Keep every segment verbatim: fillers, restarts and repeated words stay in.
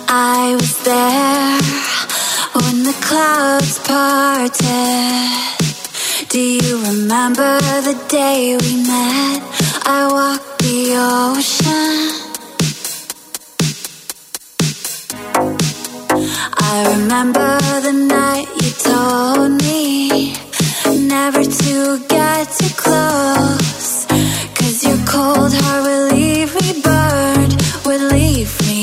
I was there when the clouds parted. Do you remember the day we met? I walked the ocean. I remember the night you told me never to get too close, 'cause your cold heart would leave me burned, would leave me.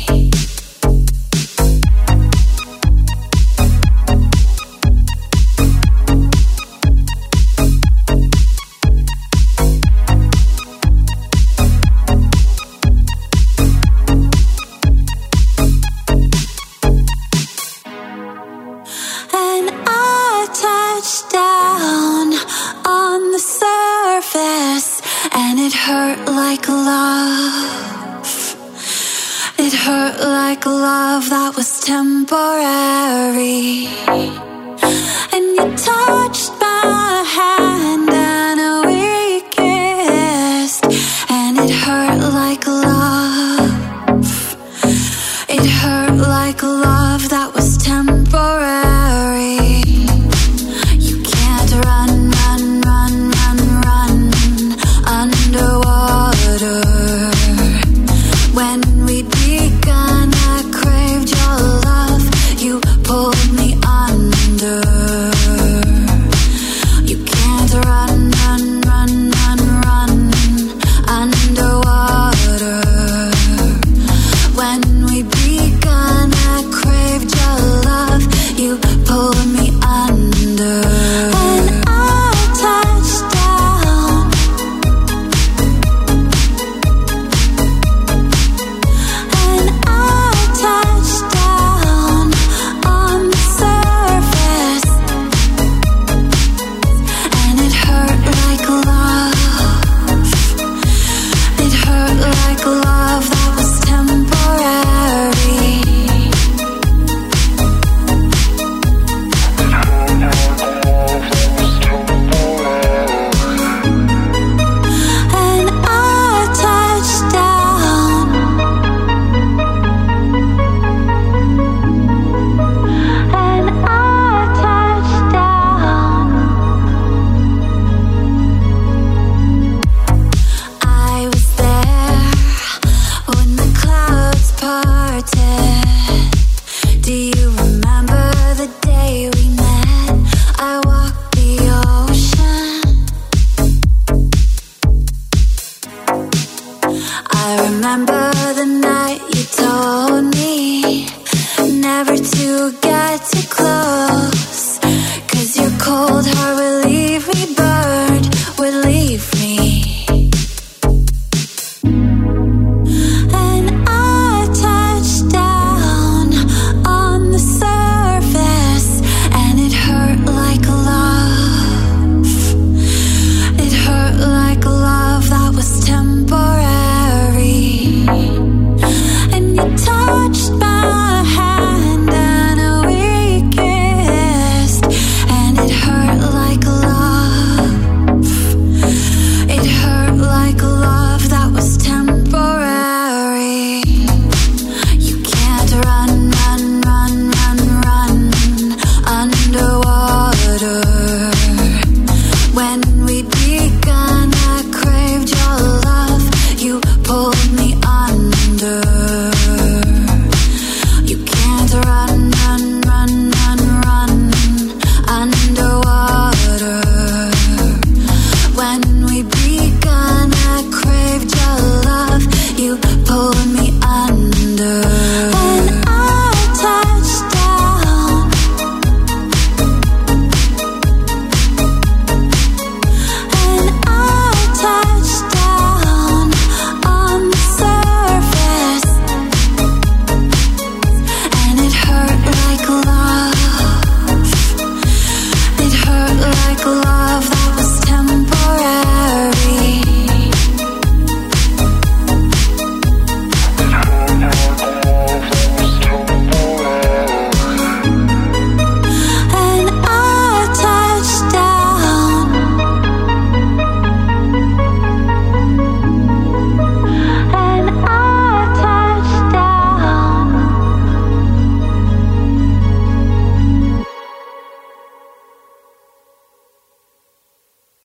And I touched down on the surface, and it hurt like love. It hurt like love that was temporary. And you touched my hand and we kissed, and it hurt like love. It hurt like love that was temporary. You can't run, run, run, run, run underwater. When we began